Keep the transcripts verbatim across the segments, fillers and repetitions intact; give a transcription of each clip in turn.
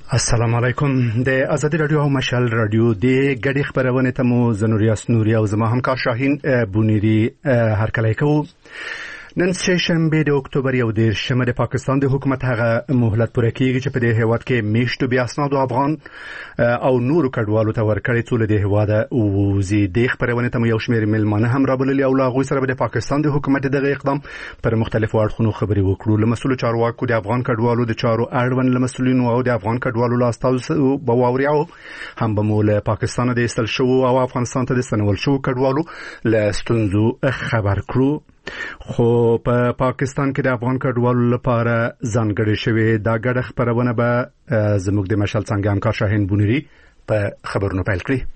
السلام علیکم. د آزادی رادیو او مشال رادیو د ګډي خبرونه ته مو زنوریاس نوري او زما همکار شاهین بونيري هرکلی کوو. نن سه شنبه د اکتوبر یو دیرشمه د پاکستان د حکومت هغه مهلت پوره کیږي چې په دې هیواد کې میشتو بیا اسناد افغان او نورو کډوالو ته ورکړی څول د هیواد او زی د خبرونه ته یو شمېر ملمانه هم رابللي او لا غوي سره د پاکستان د حکومت دغه اقدام پر مختلفو اړخونو خبري وکړو. لمسول چارواکو د افغان کډوالو د چارو اړوند لمسولینو او د افغان کډوالو لاستاو بواوريو هم به مول پاکستان د استل شو او افغانستان ته د سنول شو کډوالو لستونزو خبر کړو. خو په پاکستان کې د افغان کډوالو لپاره ځانګړې شوې دا ګډه خبرونه به زموږ د مشال څنګه همکار شاهین بونيري په خبرونو پیل کړي.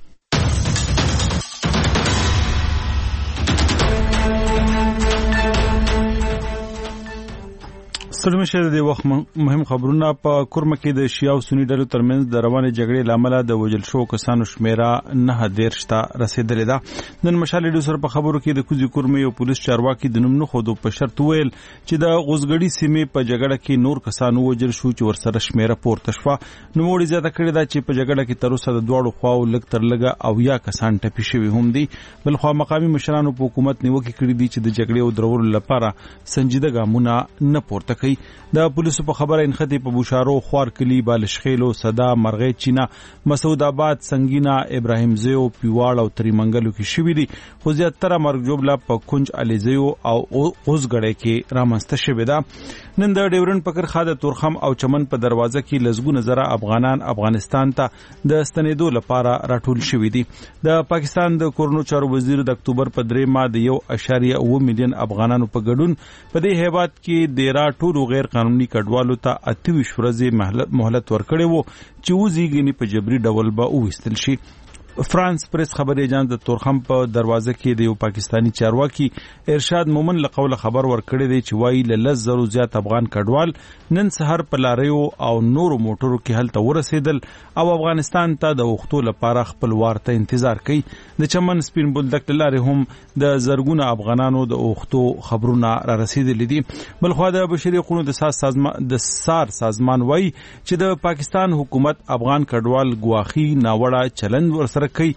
ستړي شه د وخت مهم خبرونه په کورمه کې د شیعه او سنی ډلو ترمنځ د روانې جګړې لامل د وجل شو کسانو شمیره نه دیرش ته رسیدلې ده. نن مشال ډیو سره په خبرو کې د کوزي کورمه یو پولیس چارواکي د نوم نه خودو په شرط ویل چې د غوزګړی سیمې په جګړه کې نور کسانو وجل شو چې ورسره شمیره پورته شوه. نو وړي زیاته کړی دا چې په جګړه کې تر اوسه د دوړو خواو لګ تر لګه او یا کسان ټپي شوي هم دي. بل خو مقامي مشرانو په حکومت نیوکه کړې دي چې د جګړې او درولو لپاره سنجیده ګامونه نه پورته کوي. د پولیسو په خبره انختی په بوشارو خوار کلی بالشخیلو صدا مرغې چینا مسعود آباد سنگینا ابراهیم زیو پیواړ او تریمنګلو کې شوې دي. خو زیاتره مرګ جوړلا په کنج الیزیو او اوسګړې کې رامنځته شوې ده. نن د ډیورن پکر خاده تورخم او چمن په دروازه کې لزګونه زره افغانان افغانستان ته د ستنېدو لپاره راټول شوې دي. د پاکستان د کورونو چارو وزیر د اکتوبر په درې ماه د یو اشاریه اوه میلیون افغانانو په ګډون په دې هیواد کې د راټولو غیر قانوني کډوالو ته اته ویشت ورځې مهلت ورکړی وو چې وزیږنی په جبري ډول به وویستل شي. فرانس پریس خبري اجانس د تورخم په دروازه کې د یو پاکستانی چارواکي ارشاد مومن له قوله خبر ورکړی دی چې وایي له لس زرو زیات افغان کډوال نن سحر په لاریو او نورو موټرو کې هلته ورسېدل او افغانستان ته د وختو لپاره خپل وار ته انتظار کوي. د چمن سپین بولدک لارې هم د زرګونه افغانانو د وختو خبرونه را رسیدلې دي. بل خو د بشري حقوقو د ساز سازمان د سار سازمان وایي چې د پاکستان حکومت افغان کډوال ګواخي ناوړه چلند ورسره کوي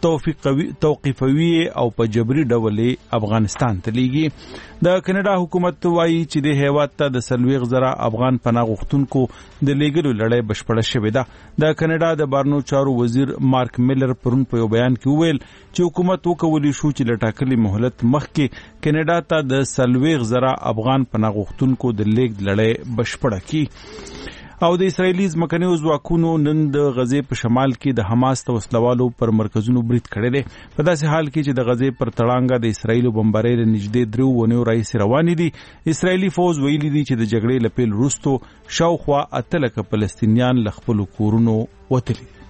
توقیفوي او په جبري ډول افغانستان ته لیږي. د کینیډا حکومت وایي چې د هیواد ته د سلويغ زره افغان پناه غوښتونکو د لیږلو لړۍ بشپړه شوې ده. د کینیډا د بارنو چارو وزیر مارک میلر پرون په یو بیان کې وویل چې حکومت وکولي شو چې لټاکلي مهلت مخکې کینیډا ته د سلويغ زره افغان پناه غوښتونکو د لیږد لړۍ بشپړه کړي. او د اسرایلی ځمکني ځواکونو نن د غزې په شمال کې د حماس د وسلوالو پر مرکزونو برید کړی دی. په داسې حال کې چې د غزې پر تړانګه د اسرایلو بمبارۍ له نږدې درو ونیو راهیسې روانې دي. اسرایلی فوز ویلي دي چې د جګړې له پیل وروسته شاوخوا اته لکه فلسطینیان له خپلو کورونو وتلي دي.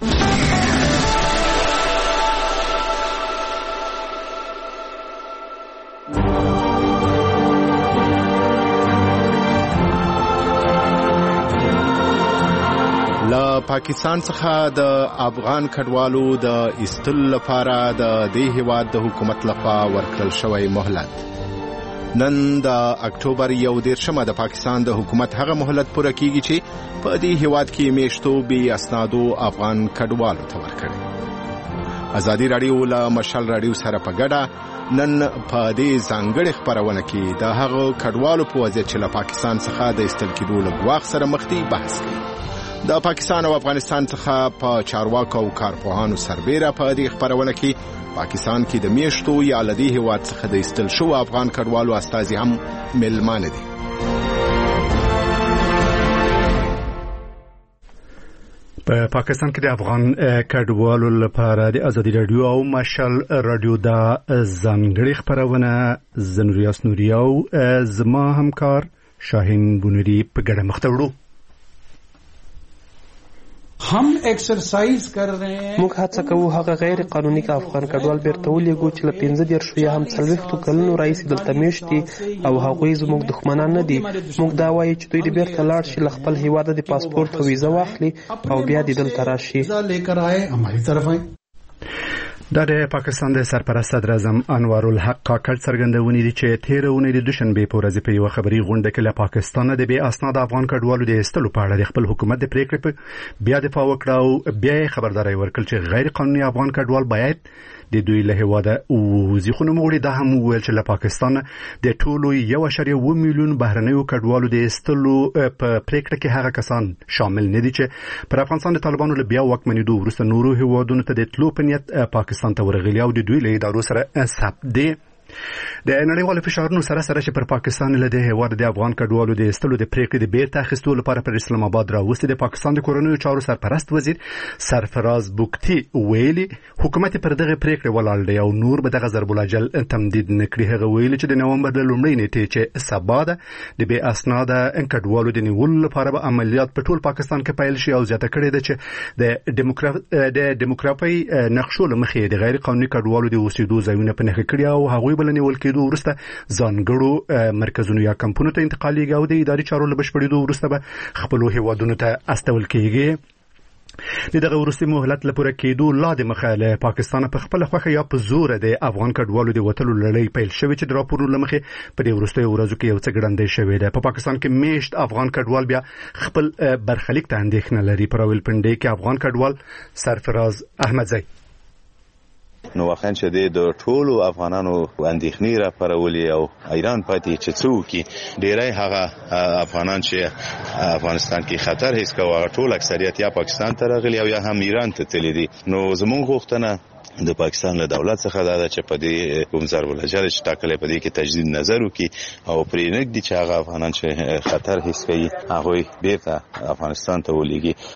پاکستان څخه د افغان کډوالو د استل لپاره د دې هیواد د حکومت لخوا ورکړل شوی مهلت. نن د اکتوبر یو دیرشمه د پاکستان د حکومت هغه مهلت پوره کیږي چې په دې هیواد کې میشتو بي اسنادو افغان کډوالو ته ورکړي. آزادی رادیو له مشال رادیو سره په ګډه نن په دې ځانګړي خبرونه کې د هغو کډوالو په وضعیت چې له پاکستان څخه د استل کېدو له ګواښ سره مخ دي بحث کوي. د پاکستان او افغانستان څخه په چارواکو او کارپوهانو سربېره په دې خبرونه کې پاکستان کې د میشتو یا لدی هیواد څخه د استل شو افغان کډوالو استازي هم ملمانه دي. په پاکستان کې د افغان کډوالو لپاره د آزادی رادیو او مشال رادیو د ځانګړي خبرونه زنوریاس نوري او زما همکار شاهین بونيري په ګډه مخ ته وړو. हम एक्सरसाइज कर रहे हैं. موږ هڅه کوو هغه غیر قانوني کا افغان کډوال بیرته ولېږو چې له پنځه دیرشو یا هم څلوېښتو کلونو راهیسې دلته میشت دي او هغوی زموږ دښمنان نه دي. موږ دا وایو چې دوی دې بیرته لاړ شي، له خپل هیواده د پاسپورټ او ویزه واخلي او بیا دې دلته راشي. د پاکستان د سرپرست صدر اعظم انوار الحق کاکړ څرګندونې دي چې تیر اونۍ د دوشنبه په ورځ په یو خبري غونډه کې له پاکستان د بې اسناد افغان کډوالو د استلو په اړه د خپل حکومت د پریکړې په بیا دفاع وکړه او بیا خبرداري ورکړه چې غیر قانوني افغان کډوال باید د دوی له هواده وزي خو نوموړي دا هم ویل چې له پاکستان د ټولو یو اشاریه اووه میلیون بهرنیو کډوالو د استلو په پریکړه کې هغه کسان شامل نه دي چې پر افغانستان د طالبانو له بیا واکمنېدو وروسته نورو هوادونو ته د تلو په نیت پاکستان ته ورغلي او د دوی له ادارو سره ثبت دي. د نړیوالو فشارونو سره سره چې پر پاکستان له د هواد د افغان کډوالو د استلو د پریکړې د بیرته اخیستو لپاره پر اسلام آباد راوستي د پاکستان د کورونیو چارو سرپرست وزیر سرفراز بوکتی ویلي حکومت پر دغه پریکړه ولاړ دی او نور به دغه ضرب العجل تمدید نکړي. هغه ویلي چې د نومبر د لومړۍ نیټې چې سبا ده د بې اسناده کډوالو د نیولو لپاره به عملیات په ټول پاکستان کې پیل شي او زیاته کړې ده چې د دیموکرات د دیموکرافي نقشو لمخې د غیر قانوني کډوالو د اوسېدو ځایونه په نښه کړي او هغوی بل نیول کېدو ورسته ځانګړو مرکزونو یا کمپونو ته انتقالېږي او د اداري چارو له بشپړېدو ورسته به خپلو هیوادونو ته استول کېږي. د دغه وروستي مهلت لپاره کېدو لا د مخه له پاکستان په خپل خوخه یا په زور د افغان کډوالو د وټلو لړۍ پیل شوې چې د راپورونو لمخې په دې وروستیو ورځو کې یو څه ګړندۍ شوې ده. په پاکستان کې میشت افغان کډوال بیا خپل برخلیک ته اندېښنه لري. په راولپنډۍ کې افغان کډوال سرفراز احمدزی نو واخن چې د ټولو افغانانو اندېښنې را پرولې او ایران پاتې چې څوک ډیری هغه افغانان چې افغانستان کې خطر هیڅ کوي ټول اکثریت یا پاکستان ته راغلي او یا هم ایران ته تللي دي. نو زموږ غوښتنه د پاکستان له دولت څخه دا ده چې په دې کوم ضرب العجل چې ټاکلې په دې کې تجدید نظر وکړي او پرې نږدې چې هغه افغانان چې خطر هیڅ کوي هغه بیرته افغانستان ته ولېږي.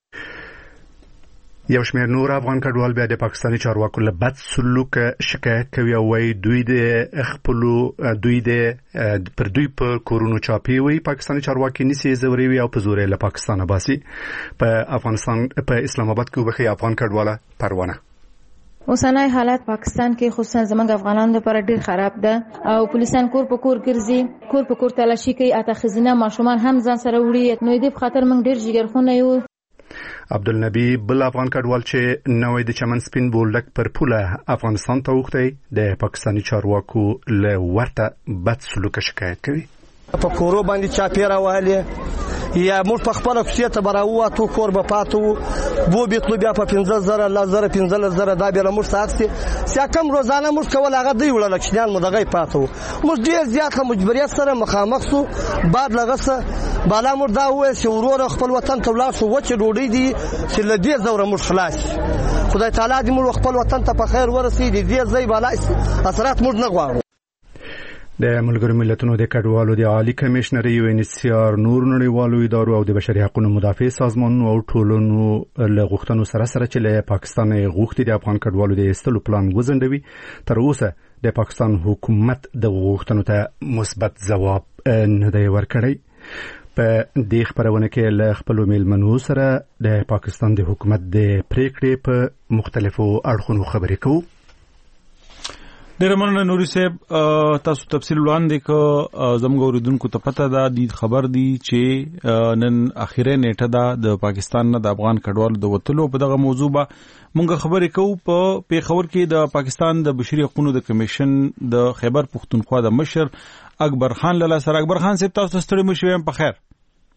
یو شمېر نور افغان کډوال بیا د پاکستاني چارواکو له بد سلوک شکایت کوي او وايي دوی د خپل دوی د پر دوی په کورونو چاپی وي. پاکستاني چارواکي نسی زوري او په زور له پاکستان باسي. په افغانستان په اسلام آباد کې وبخي افغان کډواله پروانه اوسنۍ حالت پاکستان کې خصوصا زمونږ افغانانو لپاره ډیر خراب ده او پولیسان کور په کور ګرځي کور په کور تلاشي کوي اته خزینه ماشومان هم ځان سره وړي. نو دې په خاطر موږ ډیر جګرخونه یو. عبدالنبی بل افغان کډوال چې نوې د چمن سپین بولډک پر پوله افغانستان ته وخته د پاکستاني چارواکو له ورته بد سلوک شکایت کوي. په کورو باندې چاپیره واله یا موږ په خپل کوڅه ته براوه تو کور به پاتو بو بیتلو بیا په پنځه زره لزر پنځه زره دا به موږ ساتسي سیا کم روزانه موږ کول هغه دی وړل کښنان مو دغه پاتو موږ ډیر زیات مجبوریت سره مخامخ سو بعد لغسه بالا موږ دا وې چې ورور خپل وطن ته ولاړ شو وچه ډوډۍ دي چې لدې زوره موږ خلاص خدای تعالی دې موږ خپل وطن ته په خیر ورسېږي دې ځای بالا اثرات موږ نه غواړو. د ملګرو ملتونو د کډوالو د عالی کمشنر یو ان ایچ سی آر نور نړیوالو ادارو او د بشري حقوقو مدافع سازمانونو او ټولنو له غوښتنو سره سره چې له پاکستان غوښتي د افغان کډوالو د استلو پلان وزندوي تر اوسه د پاکستان حکومت د غوښتنو ته مثبت ځواب نه دی ورکړی. په دې خبرونه کې له خپل میلمنو سره د پاکستان د حکومت د پریکړې په مختلفو اړخونو خبرې کوو. ډېر مننه نوري صاحب تاسو تفصیل وړاندې ک زموږ اوریدونکو ته پته ده د خبر دی چې نن اخیره نیټه ده د پاکستان نه د افغان کډوالو د وټلو په دغه موضوع به مونږ خبرې کوو. په پیښور کې د پاکستان د بشري حقوقو د کمیشن د خیبر پښتونخوا د مشر اکبر خان لاله سره. اکبر خان صاحب تاسو ستړي مو شوم په خیر.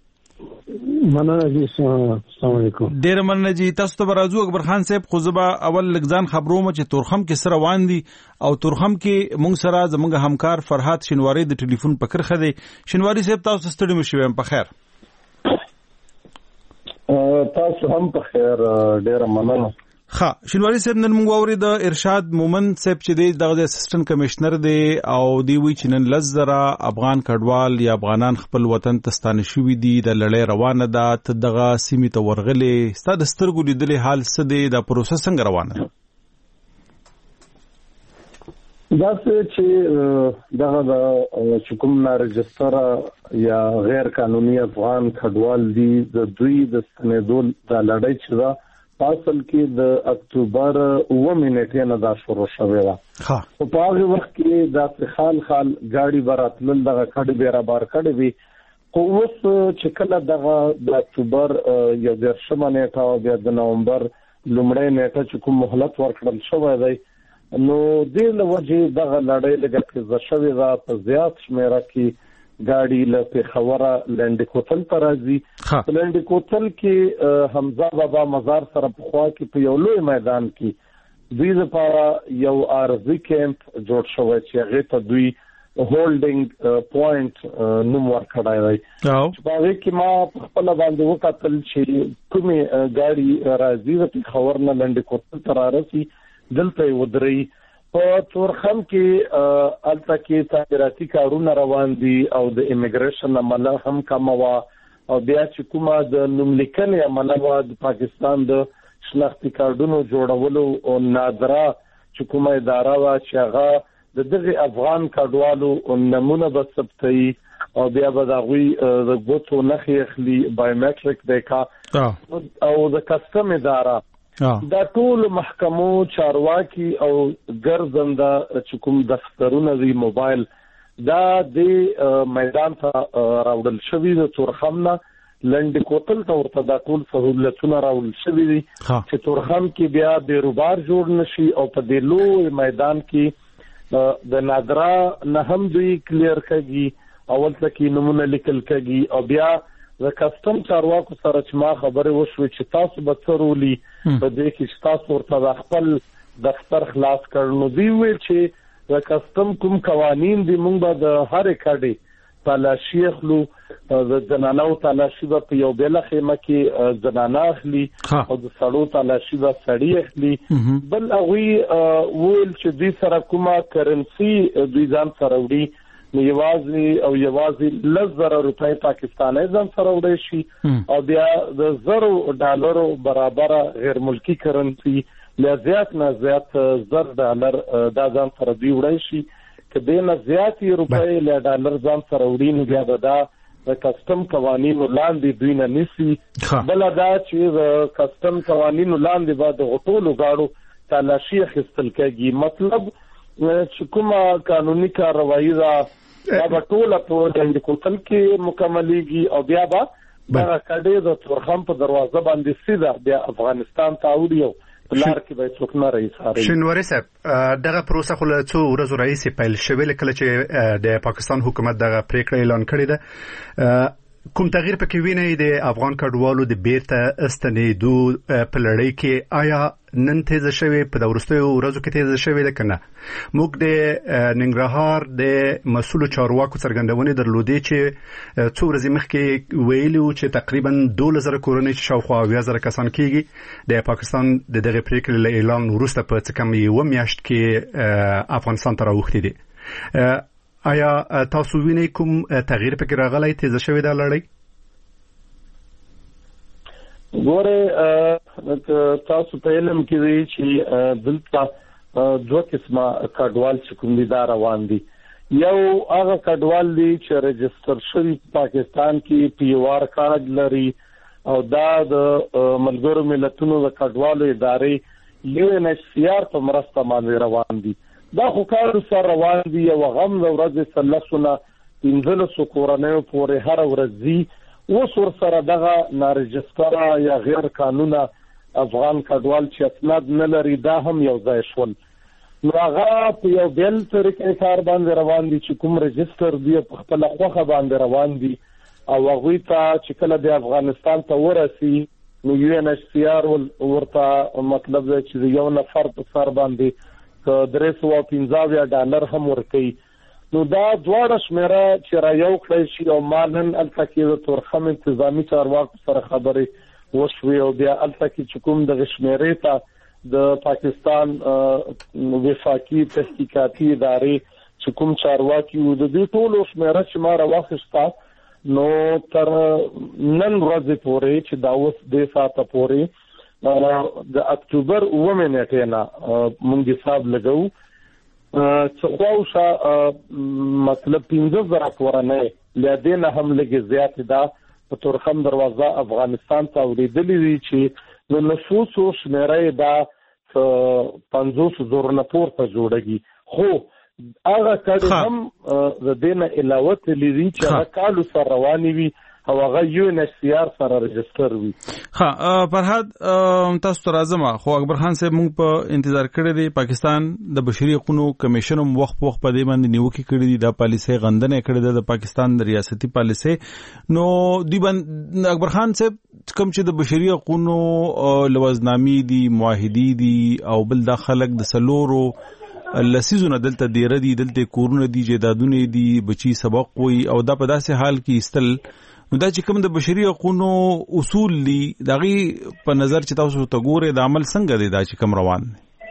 مننه جی السلام علیکم. ډیر مننه جی تاسو ته راځو اکبر خان صاحب. خو زبا اول لګزان خبروم چې تورخم کې سره روان دي او تورخم کې مونږ سره زموږ همکار فرحات شنواری د ټلیفون په کرخه دی. شنواری صاحب تاسو ستړي مو شوم په خیر. تاسو هم په خیر. ډیر مننه. ها شنواری صاحب نن موږ اوري د ارشاد مومن صاحب چې د اسسټنټ کمشنر دی او دی وی چې نن لزره افغان کډوال یا افغانان خپل وطن ته ستانه شوي دي د لړۍ روانه ده ته دغه سیمې ته ورغلي ستاسو سترګو لیدلې حال څه دی د پروسس څنګه روانه ده؟ دا چې دغه د حکومت نه رجستر یا غیر قانوني افغان کډوال دي د دوی د ستنېدو د لړۍ چې دا اصل کې د اکتوبر اوه نیټه نه دا شروع شوې ده. ها په هغه وخت کې دا خال خال گاڑی براتل دغه کډ بیره بار کړی وي. خو اوس چې کله دغه د اکتوبر یو د شمه نیټه او بیا د نومبر لومړی نیټه چې کوم مهلت ورکړل شوی دی نو دې له وجې دغه لړۍ لږه تیزه شوې ده په زیات شمېره کې ګاډي له پېښوره لنډي کوتل ته راځي په لنډي کوتل کې حمزه بابا مزار سره پخوا کې په یو لوی میدان کې دوی لپاره یو عارضي کیمپ جوړ شوی چې هغې ته دوی هولډینګ پوینټ نوم ورکړی دی چې په هغې کې ما په خپله باندې وکتل چې کومې ګاډي راځي د پېښور نه لنډي کوتل ته رارسي دلته یې ودرئ په تورخم کې الته کې تعمیراتي کارونه روان دي او د امیګریشن عمله هم کمه وه او بیا چې کومه د نوملیکنې عمله وه د پاکستان د شناختي کارډونو جوړولو او نادره چې کومه اداره وه چې هغه د دغه افغان کډوالو نمونه به ثبتوي او بیا به د هغوی د ګوتو نښې اخلي بایومیټریک دی کا او د کسټم اداره دا ټول محکمو چارواکي او ګرځنده چې کوم دفترونه دي موبایل دا د میدان ته راوړل شوي د تورخم نه لنډي کوتل ته ورته دا ټول سهولتونه راوړل شوي دي چې تورخم کې بیا بیروبار جوړ نشي او په دې لوی میدان کې د نادرا نه هم دوی کلیر کږي اول ته کې نمونه لیکل کږي او بیا د کسټم چارواکو سره چې ما خبرې وشوې چې تاسو به څه رولي په دې کې چې تاسو ورته د خپل دفتر خلاص کړ نو دوی ویل چې د کسټم کوم قوانین دي موږ به د هرې کډې تالاشي اخلو د زنانو تالاشي به په یو بېله خیمه کې زنانه اخلي او د سړو تالاشي به سړي اخلي بل هغوی ویل چې دوی سره کومه کرنسي دوی ځان سره وړي نو یوازې او یوازې لس زره روپۍ پاکستاني ځان سره وړی شي او بیا د زرو ډالرو برابره غیر ملکي کرنسي له زیات نه زیات زر ډالر دا ځان سره دوی وړی شي که دې نه زیاتې روپۍ له ډالر ځان سره وړي نو بیا به دا د کسټم قوانینو لاندې دوی نه نیسي بله دا چې د کسټم قوانینو لاندې به د ټولو ګاډو تالاشي اخیستل کېږي مطلب چې کومه قانوني کاروایي ده دا به ټوله په لنډي کوتل کې مکملېږي او بیا به دغه کډې د تورخم په دروازه باندې سیده بیا افغانستان ته اوړي او په لار کې به څوک نه راایساري. شینواري صاحب دغه پروسه خو له څو ورځو راهیسې پیل شوې کله چې د پاکستان حکومت دغه پریکړه اعلان کړې ده کوم تغییر پکې وینئ د افغان کډوالو د بیرته استنېدو په لړۍ کې آیا نن تیزه شوې په د وروستیو ورځو کې تیزه شوې ده که نه موږ د ننګرهار د مسؤلو چارواکو څرګندونې درلودې چې څو ورځې مخکې ویلي وو چې تقریبا دولس زره کورنۍ چې شاوخوا اویا زره کسان کېږي د پاکستان د دغې پریکړې له اعلان وروسته په څه کم یوه میاشت کې افغانستان ته راوښتي دي آیا تاسو وینئ کوم تغییر پکې راغلی تیزه شوې ده لړۍ؟ ګوره تاسو په علم کې دی چې دلته دوه قسمه کډوال چې کوم دي دا روان دي یو هغه کډوال دي چې رجستر شوي پاکستان کې پی او آر کارډ لري او دا د ملګرو ملتونو د کډوالو ادارې یو ان ایچ سی آر په مرسته باندې روان دي دا خو کار سره روان دي او غم د ورځې سلسونه پنځلسو کورنیو پورې هر ورځ ځي اوس ورسره دغه نارجستره یا غیر قانونه افغان کډوال چې اسناد نه لري دا هم یو ځای شول نو هغه په یو بل طریقې کار باندې روان دي چې کوم رجستر دی په خپل خوخه باندې روان دي او هغوی ته چې کله د افغانستان ته ورسي نو یو ان ایچ سی آر ورته مطلب دی چې یو نفر په سر باندې درې سوه پنځه ډالر هم ورکوي نو دا دواړه شمیره چې را یو کړی شي او ما نن هلته کې د تورخم انتظامي چارواکو سره خبرې وشوې او بیا هلته کې چې کوم دغه شمیرې ته د پاکستان وفاقي تحقیقاتي ادارې چې کوم چارواکي وو د دې ټولو شمیره چې ما راواخیسته نو تر نن ورځې پورې چې دا اوس دې ساعته پورې د اکتوبر اوومې نیټې نه مونږ حساب لګو څه خواوشا مطلب پنځه زره کورنۍ له دې نه هم لږې زیاتې ده په تورخم دروازه افغانستان ته اورېدلې دي چې د نفوسو شمېره دا پنځوس زره نه پورته جوړېږي خو هغه کډې هم د دې نه علاوه تللي دي چې هغه کالو سره روانې وي او هغه یو ان ایچ سی آر سره رجستر وي. ها فرهاد تاسو ته راځم خو اکبر خان صاحب موږ په انتظار کړی دی پاکستان د بشري حقوقو کمیشن هم وخت په وخت په دې باندې نیوکه کړې دي د پالیسي غندنه کړې ده د پاکستان د ریاستي پالیسي. نو دی باندې اکبر خان صاحب کوم چې د بشري حقوقو لوزنامي دي معاهدي دي او بل د خلک د سلورو لسیزونه دلته ډیر دي دلته کورونه دي جیدادونه دي بچي سبق وي او دا په داسې حال کې استل نو دا چې کوم د بشري حقوقو اصول دي دغه په نظر چې تاسو ته ګوره د عمل څنګه دی دا چې کوم روان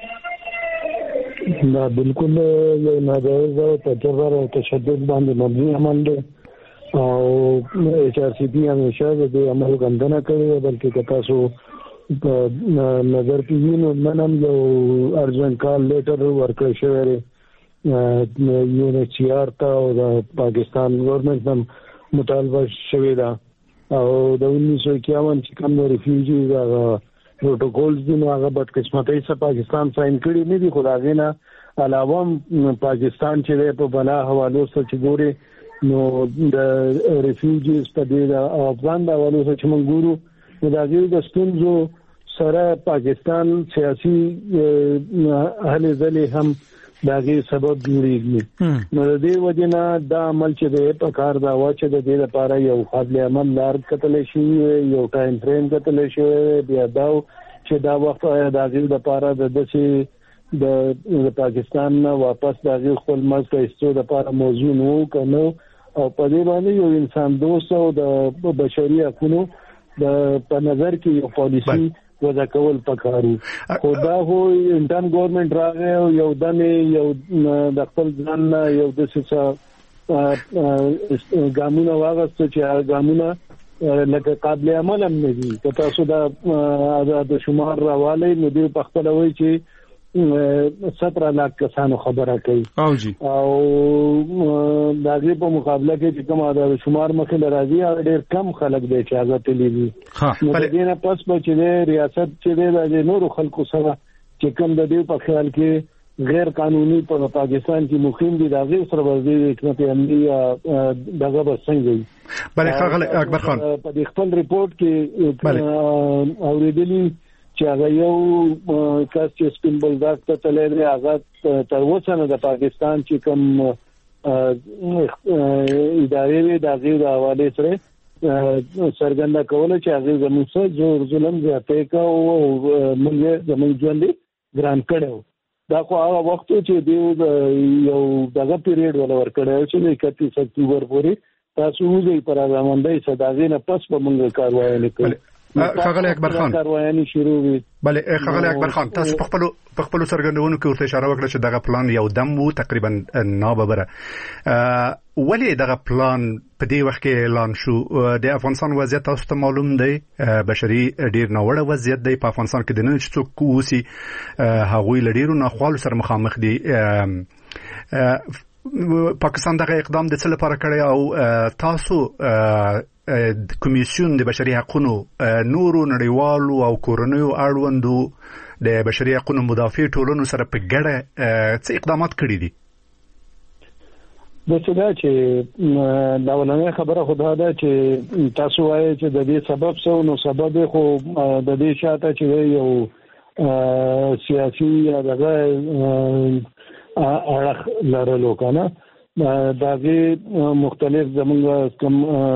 دي؟ دا بالکل یو ناجایز او تجربه او تشدد باندې مبني عمل دی او ایچ آر سی پی همیشه د عمل غندنه کوي بلکې تاسو په نظر کې وینو منم یو ارجنټ کال لیټر ورکړی شوی دی یو ان ایچ سی آر ته او د پاکستان ګورنمنت هم مطالبه شوې ده او د انیس سو اکیاون چې کوم ریفیوجیز هغه پروتوکولز دي نو هغه بد قسمتۍ سره پاکستان ساين کړي نه دي. خو دا غینه علاوه پاکستان چې په بلا حوالو سره چې ګوري نو د ریفیوجیز په دې د افغان د حوالو سره چې موږ ګورو نو دا غیر د ستونزو سره پاکستان سیاسي هلې ځلې هم داغه سبب جوړیږي. نو د دې وجنه دا عمل چې د په کار دا و چې د دې لپاره یو قابل عمل لار کتل شي یو ټایم فریم کتل شي بیا دا چې دا وخت داغه لپاره د دسي د پاکستان نه واپس داغه خپل مزه ایستو لپاره موضوع نو کنه او په دې باندې یو انسان دوست او د بشري حقوقو د په نظر کې یو پالیسی وضع کول پکارو. خو دا هو انټرن ګورنمنت راغی او یو دنه یو د خپل ځان یو د څه ګامونه واغست چې ګامونه لکه قابل عمل هم نه دي. که تاسو دا د شمار راواله نو دی په خپل وای چې ستر لاک کسانو خبره کوي او جی او دغه په مقابله کې چې کوم د شمار مخې راځي هغه ډېر کم خلک دی چې هغه تللی نو د دې نه پس به چې ریاست چې د نورو خلکو سره چې کوم د دې په خیال کې غیر قانوني په پاکستان کې مقیم دي دغه سره ورځي حکومت امنیت دغه بسنګي. بله ښاغلی اکبر خان په خپل ریپورت کې اوریدلی چې هغه یو کس چې سپین بولداک ته تللی دی هغه تر اوسه نه د پاکستان چې کوم ادارې وي د هغې د حوالې سره څرګنده کوله چې هغې زموږ سره زور ظلم زیاتی کوه او موږ یې زموږ ژوند یې ګران کړی و. دا خو هغه وخت و چې دوی یو دغه پیریډ وله ورکړی و چې د اکتیس اکتوبر پورې تاسو وځئ پر رضامندۍ سره د هغې نه پس به موږ کاروایانې کوو. خغلی اکبر خان کاروایانې شروع وي. بله خغلی اکبر خان تاسو په خپلو په خپلو څرګندونو کې ورته اشاره وکړه چې دغه پلان یو دم و تقریبا ناببره. ولې دغه پلان په دې وخت کې اعلان شو؟ د افغانستان وضعیت تاسو ته معلوم دی بشري ډیر ناوړه وضعیت دی په افغانستان کې د نن چې څوک اوسي هغوی له ډیرو ناخوالو سره مخامخ دي. پاکستان دغه اقدام د څه لپاره کړی او تاسو د کمیسیون د بشري حقوقو نورو نړیوالو او کورنیو اړوندو د بشري حقوقو مدافع ټولنو سره په ګډه څه اقدامات کړي دي؟ د څه دا چې دا ولنه خبره خدا ده چې تاسو وایي چې د دې سبب څه نو سبب خو د دې شاته چې یو سیاسي یا دغه اړه لرلو کنه داغه مختلف زمونږ کم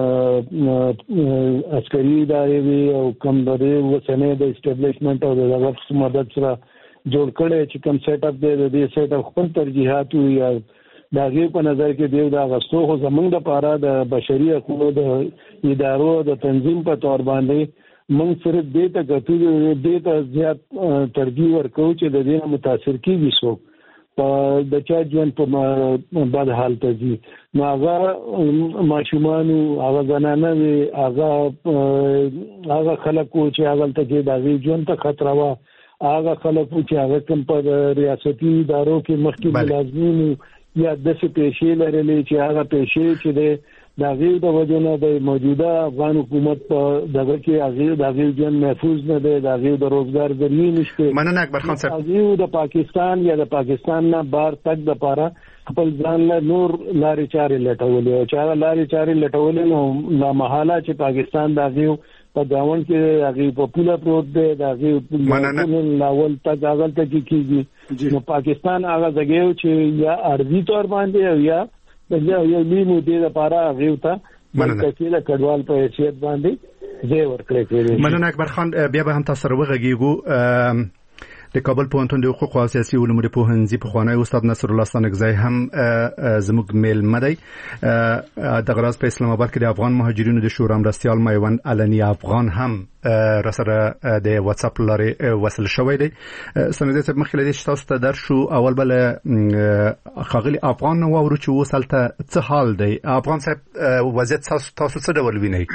عسکري ادارې وي او کم درې وسنه د اسټابلیشمنت او د دغه مدد سره جوړ کړي چې کم سیټ اپ دی د دې سیټ اپ خپل ترجیحات وي یا داغه په نظر کې دیو دا غستو خو زمونږ لپاره د بشري حقوقو د ادارو د تنظیم په تور باندې موږ صرف دې ته غوښتو دې ته زیات ترجیح ورکو چې د دې متاثر کیږي څوک د چا ژوند په بد حال ته ځي نو هغه ماشومان هغه زنانه وي هغه هغه خلک چې هغه ته کې د ژوند ته خطر وا هغه خلک چې هغه کوم په ریاستي ادارو کې مخکې ملازمین یا د څه پیښې لرلې چې هغه پیښې چې د هغې د وجې نه د موجوده افغان حکومت په دغه کې هغې د هغې ژوند محفوظ نه دی، د هغې د روزګار ذریعې نشته. مننه اکبر خان صاحب. هغې د پاکستان یا د پاکستان نه بهر تګ دپاره خپل ځان له نور لارې چارې لټولې او چې هغه لارې چارې لټولې نو لامحاله چې پاکستان د هغې په ګاونډ کې هغې په پوله پروت دی، د هغې لاول تګ هغلته کې کېږي. نو پاکستان هغه ځای چې یا عرضي طور باندې او یا یو لوی مودې لپاره هغې ته ملکه کډوال په حیثیت باندې ځای ورکړی کېږي. مننه اکبر خان. بیا به هم تاسو سره وغږیږو. د کابل پوهنتون د حقوقو او سیاسي علومو د پوهنځي پخوانی استاد نصر الله ستانکزی هم زموږ میلمه دی. دغه راز په اسلام آباد کې د افغان مهاجرینو د شورا مرستیال میوند علني افغان هم را سره د واتس اپ لارې وصل شوی دی. ستانکزی صاحب مخکې له دې چې تاسو ته درشو اول بل ښاغلي افغان واورو چې اوس هلته څه حال دی. افغان صاحب وضعیت تاسو څه ډول وینئ؟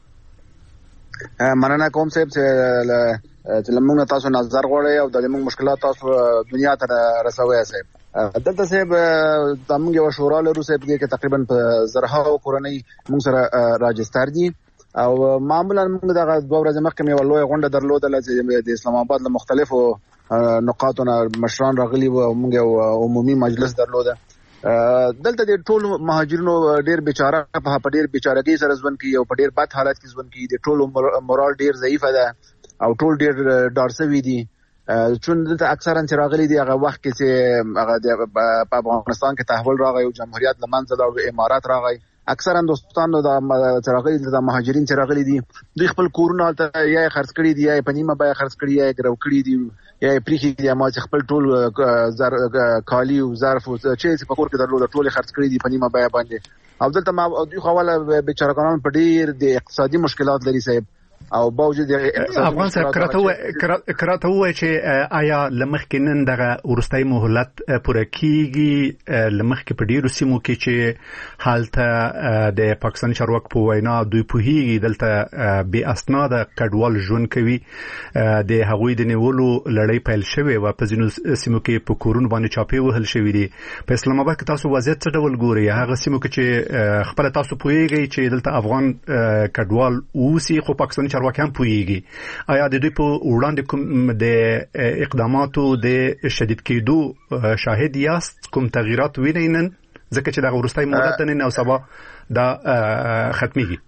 مننه کوم صاحب چې چې لمونږ تاسو نظر غواړئ او د لمونږ مشکلات تاسو دنیا ته رسوي صاحب. دلته صاحب د موږ یو شورا لرو صاحب کې تقریبا په زرهاو کورنۍ موږ سره راجستر دي او معمولا موږ دغه دوه ورځې مخکې یو لوی غونډه درلودله چې د اسلام آباد له مختلفو نقاطونو مشران راغلي وو او موږ یو عمومي مجلس درلوده. دلته د ټولو مهاجرینو ډیر بیچاره په ډیر بیچارهګۍ سره ژوند کوي او په ډیر بد حالت کې ژوند کوي. د ټولو مورال ډیر ضعیفه ده او ټول ډیر ډارسوي دي. چون دلته اکثرا چې راغلي دي هغه وخت کې چې هغه په افغانستان کې تحول راغی او جمهوریت له منځه لاړ، امارات راغی. اکثرا دوستانو د راغلي د مهاجرین چې راغلي دي دوی خپل کورونه هلته یا خرڅ کړي دي یا په نیمه بیه خرڅ کړي یا ګرو کړي دي یا پریښي دي، ما چې خپل ټول کالي او ظرف چې په کور کې درلود ټول خرڅ کړي دي په نیمه بیه باندې. او دلته ما دوی خو ولا بیچارهګان په ډیر د اقتصادي مشکلات لري صاحب. او باوجود افغان صاحب کراته وای چې آیا لمخکې نن دغه ورستۍ مهلت پوره کیږي لمخکې په ډیرو سیمو کې چې حالته د پاکستان چارواکو په وینا دوی پوهیږي دلته بې اسناده کډوال ژوند کوي، د هغوی د نیولو لړۍ پیل شوې و په ځینو سیمو کې په کورونو باندې چاپې وهل شوي دي. په اسلام آباد کې تاسو وضعیت څه ډول ګورئ؟ هغه سیمو کې چې خپل تاسو پوهیږئ چې دلته افغان کډوال اوسي خو پاکستان چارواکي هم پوهیږي، آیا د دوی په وړاندې کوم د اقداماتو د شدید کېدو شاهد یاست؟ کوم تغییرات وینئ نن ځکه چې دغه وروستی مهلت نن او سبا دا ختمیږي؟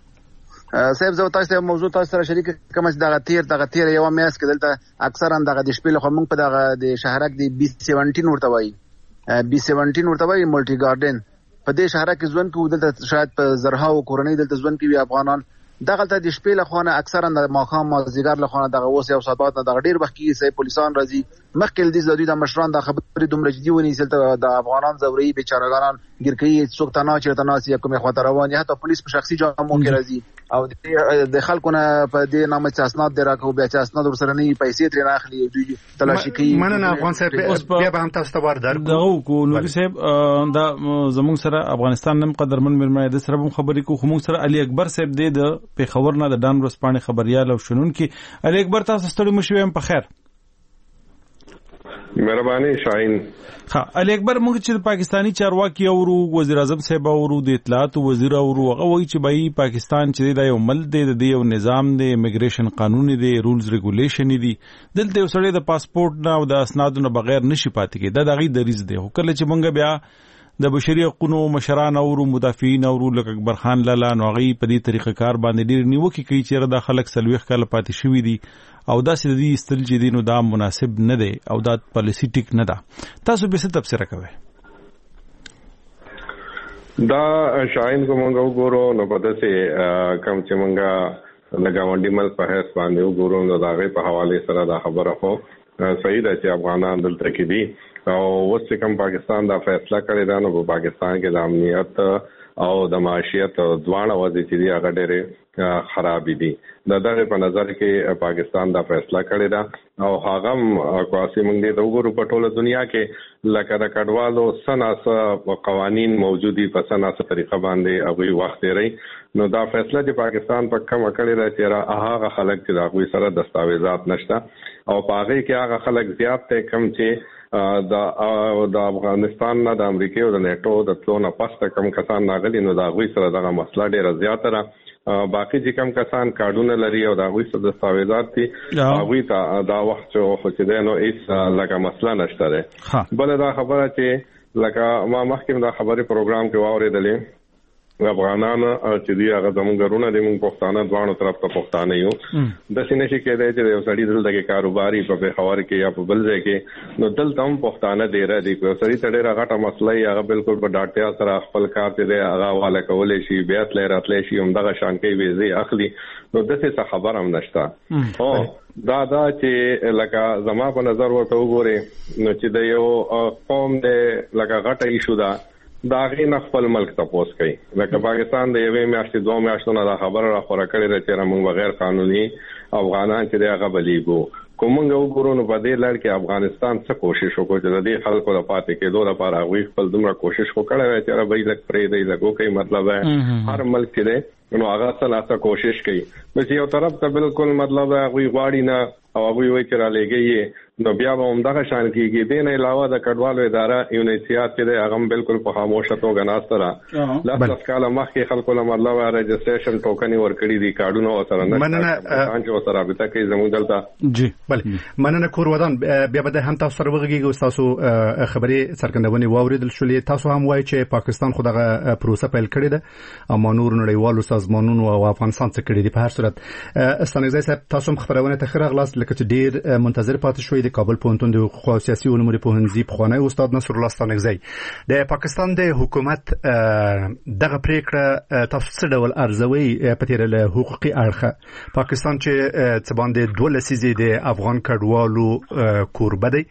صاحب زه تاسو ته موضوع تاسو سره شریک کوم چې دغه تیر دغه تیر یو میاس کې دلته اکثرا دغه د شپې له موږ په دغه د شهرک د بي سبعتر ورته وایي بي سبعتر ورته وایي ملټي ګارډن په دې شهرک کې ژوند کوي. دلته شاید په زرهاو کورنۍ دلته ژوند کوي افغانان. دغه ته د شپې له خونه اکثرا د ماښام مازدیګر له خونه دغه اوس یو ساعت نه دغه ډیر وخت کې سي پولیسان راځي. مخکې د دوی د مشران د خبرې دومره جدي ونیسل ته د افغانان زوري بیچارهګان ګیر کوي څوک تنها چې تناسي یا کومه خاطر رواني حتی پولیس په شخصي جامو کې راځي او د خلکو نه په دې نامه چې اسناد دراکو بیا چې اسناد ورسره نه پیسې ترې راخلي دوی تلاشي کوي. مننه افغان صاحب بیا به هم تاسو ته ور درکو دغه کو نور صاحب دا زموږ سره افغانستان نن قدرمن مرمه د سره هم خبرې کو خو موږ سره علي اکبر صاحب د پیښور نه د ډان ورسپانې خبريال او شنونکي. علي اکبر تاسو ستړي مشوي هم په خیر؟ مهرباني شاهین. ها علي اکبر موږ چې پاکستانی چارواکي او وزیر اعظم صاحب او د اطلاعات وزیر او هغه وایي چې بای پاکستان چې دا یو ملک دی د یو نظام دی امیګریشن قانون دی رولز ریګولیشن دی دلته یو سړی د پاسپورت نه او د اسنادو نه بغیر نشي پاتې کېږي. دا دغه دریز دی. خو کله چې موږ بیا د بشري حقوقو مشران او مدافعین او لکه اکبر خان لالا نوغي په دې طریقه کار باندې ډیر نیوکه کوي چې دا خلک سلويخ کله پاتې شوی دي او دا چې د دې استل چې دینو دا مناسب نه دی او دا پالیسی ټیک نه ده. تاسو به څه تفسیر کوئ؟ دا شاین کومه وګورو نو په داسې کم چې مونږه لګاونډي مل په هیڅ باندې وګورو نو دا غي په حواله سره دا خبره خو صحیح ده چې افغانان دلته کې دي او اوس کوم پاکستان دا فیصله کړی دا نو په پاکستان کې د امنیت او د معاشیت دواړه وضعیت دي هغه ډېرې خراب دي. د دغه په نظر کې پاکستان دا فیصله کړی دا او هغه کواسي موږ دې وګورو په ټوله دنیا کې لکه د کډوالو سناسه قوانين موجودي په سناسه طریقه باندې هغه وخت لري. نو دا فیصله چې پاکستان په کومه کړی دا چې هغه خلک چې دا غوي سره دستاویزات نشته او په هغه کې هغه خلک زیات ته کم چې د د افغانستان نه د امریکا او د نیټو د تلونه پسته کم کسان ناغلي نو دا غوي سره دغه مسله ډیره زیاته ده. باقي چې کم کسان کارډونه لري او دا غوي سره دستاویزات دي هغه ته دا وخت چې خو چې نو هیڅ لکه مسله نشته ده. بل دا خبره چې لکه ما مخکې دا خبري پروګرام کې واورېدلې افغانان چې دی هغه زموږ غرونه د موږ پښتانه دوانو طرف ته پښتانه یو د سینې شي کېدای چې یو سړی دلته کې کاروباري په بخور کې یا په بل ځای کې نو دلته هم پښتانه دی را دي په سړی ته ډېر غټه مسله یې هغه بالکل په ډاټیا سره خپل کار ته دی هغه والا کولای شي بیا تل راتلې شي هم دغه شان کې ویزه اخلي نو د څه خبر هم نشته. او دا دا چې لکه زما په نظر ورته وګوري نو چې د یو قوم د لکه غټه ایشو ده دا غي نه خپل ملک تاسو کوي لکه پاکستان د یوې میاشتې دوه میاشتو نه دا خبره را خورا کړې ده چې موږ بغیر قانوني افغانان چې دغه بلیګو کومنګ وګورو نو په دې لړ کې افغانستان څه کوشش وکړي چې د خلکو د پاتې کېدو لپاره غوي خپل دومره کوشش وکړي چې را به لک پرې دی لګو کوي مطلب هر ملک کې نو هغه څه کوشش کوي بس یو طرف ته بالکل مطلب غوي غواړي نه او هغه وایي چې را لګي نو بیا به هم دغه شان کېږي. دین علاوه د کډوالو اداره یونیسیات چې هغه بالکل په خاموشه توګه ناستره لاس کاله مخکې خلکو له مطلب رجسټریشن ټوکن ورکړي دي کارډونه وسره نه مننه چې وسره رابطه کوي زموږ دلته جی بله مننه کور ودان بیا به هم تاسو سره وغږیږو تاسو خبري څرګندونې واوریدل شولې تاسو هم وایي چې پاکستان خو دغه پروسه پیل کړې ده اما نور نړیوالو سازمانونو او افغانستان څخه کړې دي. په هر صورت استانګزی صاحب تاسو خبرونه ته خره غلاس لکه چې ډیر منتظر پاتې شوې د کابل پوهنتون د سیاسي علومو پوهنځي پخوانی استاد نصر الله استانګزی د پاکستان د حکومت دغه پریکړه تاسو څه ډول ارزوي په تیر له حقوقي اړخه پاکستان چې څه باندې دوه لسیزې د افغان کډوالو کوربه دی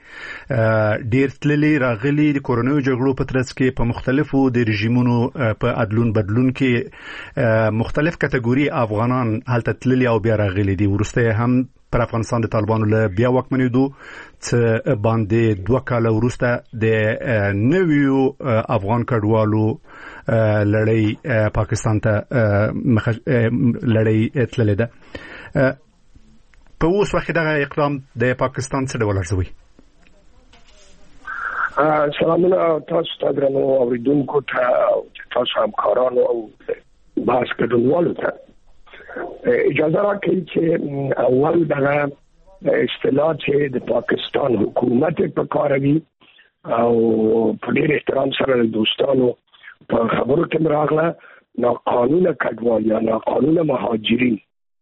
ډیر تللي راغلي د کورونو جګړو په ترڅ کې په مختلفو د رژیمونو په عدلون بدلون کې مختلف کټګوري افغانان هلته تللي او بیا راغلي دي ورسته هم پر افغانستان د طالبانو له بیا واکمنېدو څه باندې دوه کاله وروسته د نویو افغان کډوالو لړۍ پاکستان ته لړۍ تللې ده. په اوس وخت دغه اقدام د پاکستان څه ډول ارزوي؟ سلامونه تاسو ته درنو اوریدونکو ته تاسو همکارانو او بحث کوونکو ته اجازه راکړئ چې اول دغه اصطلاح چې د پاکستان حکومت په کاروي او په ډېر احترام سره دوستانو په خبرو کې راغله ناقانونه کډوال یا ناقانونه مهاجرین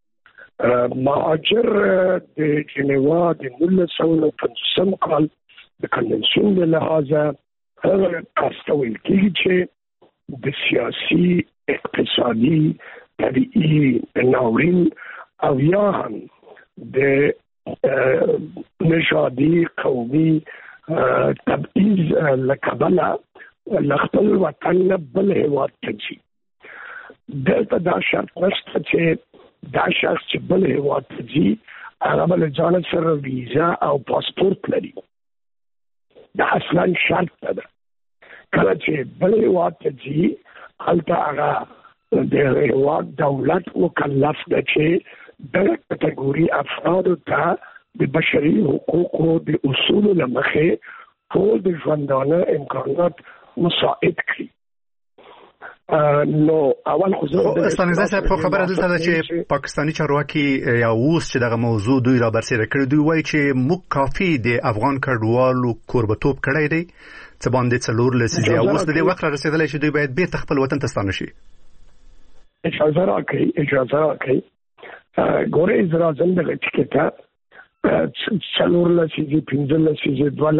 مهاجر د جنیوا د نولس سوه پنځوسم کال د کنونسیون له لحاظه هغه کاستویل کېږي چې د سیاسي اقتصادي طبیعي ناورین او یا هم د نژادي قومي تبعیض لکبله لخپل وطن بل هیواد ته ځي. دلته دا شرط نشته چې دا شخص چې بل هیواد ته ځي هغه بل ځان سره ویزا او پاسپورت لري. دا اصلا شرط ده. کله چې بل هیواد ته ځي هلته هغه د هیواد دولت مکلف ده چې د کټګوري افرادو ته د بشري حقوقو د اصولو له مخې ټول د ژوندانه امکانات مساعد کړي. نو اول خو زه استانګزی صاحب خو خبره دلته ده چې پاکستاني چارواکي یا اوس چې دغه موضوع دوی را برسېره کړی دوی وایي چې موږ کافي د افغان کډوالو کوربتوب کړی دی څه باندې څلور لسیزې اوس د دې وخت را رسېدلی چې دوی باید بیرته خپل وطن ته ستانه شي. اجازه راکړئ اجازه راکړئ ګورئ زه راځم دغه ټکي ته څلور لسیزې پنځه لسیزې دوه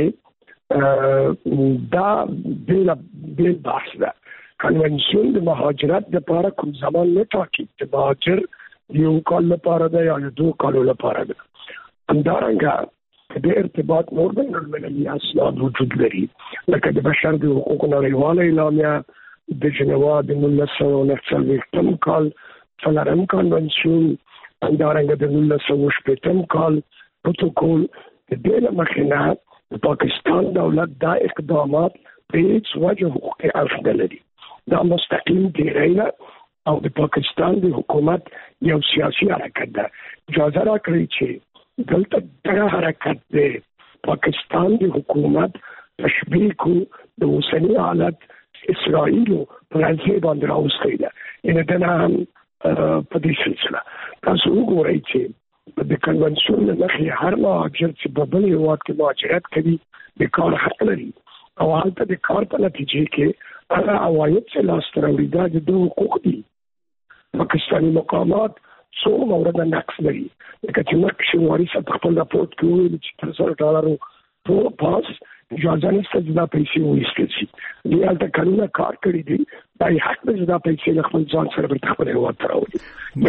لسیزې دا بېله بېل بحث ده. کنونسیون د مهاجرت لپاره کوم زمان نه ټاکي چې مهاجر یو کال لپاره ده یا دوه کالو لپاره ده. همدارنګه د ارتباط نور بین المللي اسناد وجود لري لکه د بشر د حقوقو نړیواله اعلامیه د جنیوا د نولس سوه نهه څلوېښتم کال څلورم کنونسیون همدارنګه د نولس سوه شپېتم کال پروتوکول د دې له مخې نه د پاکستان دولت دا اقدامات په هیڅ وجه حقوقي اړخ نه لري. دا مستقیم تیری نه او د پاکستان د حکومت یو سیاسي حرکت ده. اجازه راکړئ چې دلته دغه حرکت دی پاکستان د حکومت تشبیه کو د اوسنی حالت اسرائیل په ځای باندې راوستي ده ان دنا هم په دې سلسله تاسو وګورئ چې د کنونشن نه مخې هر مهاجر چې په بل هیواد کې مهاجرت کوي د کار حق لري او هلته د کار په نتیجه کې هغه عواید چې لاسته راوړي دا د دوی حقوق دي. پاکستاني مقامات څو مورد نقص لري لکه چې مرک شینواري صاحب په خپل راپورټ کې ویلي چې تر سره ډالرو په پاس اجازه نشته چې دا پیسې وایستل شي. دوی هلته کلونه کار کړي دي دا یې حق دی چې دا پیسې له خپل ځان سره بیرته خپل هیواد ته راوړي.